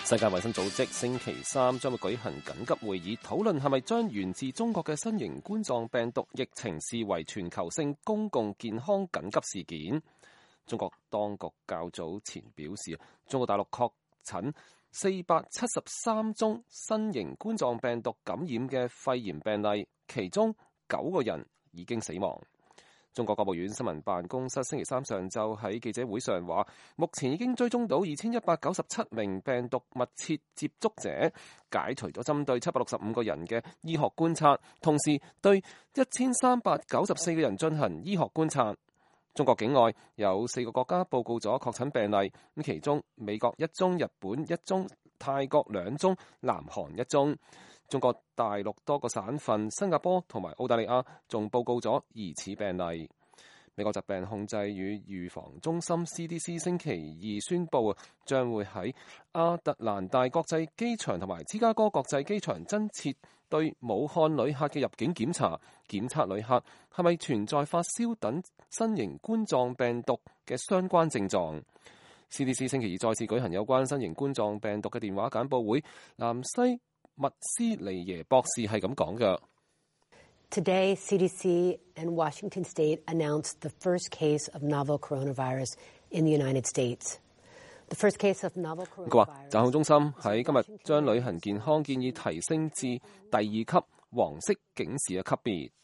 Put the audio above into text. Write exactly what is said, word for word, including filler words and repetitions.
世界衛生組織星期三將會舉行緊急會議，討論係咪將源自中國嘅新型冠狀病毒疫情視為全球性公共健康緊急事件。中國當局較早前表示，中國大陸確診四百七十三宗新型冠狀病毒感染嘅肺炎病例，其中九個人已經死亡。中國國務院新聞辦公室星期三上晝喺記者會上話，目前已經追蹤到二千一百九十七名病毒密切接觸者，解除咗針對七百六十五個人嘅醫學觀察，同時對一千三百九十四個人進行醫學觀察。中國境外有四個國家報告咗確診病例，咁其中美國一宗、日本一宗、泰國兩宗、南韓一宗。中國大陸多個省份、新加坡同埋澳大利亞仲報告咗疑似病例。美國疾病控制與預防中心 C D C 星期二宣布啊，將會喺亞特蘭大國際機場同埋芝加哥國際機場增設對武漢旅客嘅入境檢查，檢測旅客係咪存在發燒等新型冠狀病毒嘅相關症狀。C D C 星期二再次舉行有關新型冠狀病毒嘅電話簡報會，南西密斯尼耶博士係咁講嘅。 Today, C D C and Washington State announced the first case of novel coronavirus in the United States. The first case of novel coronavirus. 佢話，疾控中心喺今日將旅行健康建議提升至第二級黃色警示嘅級別。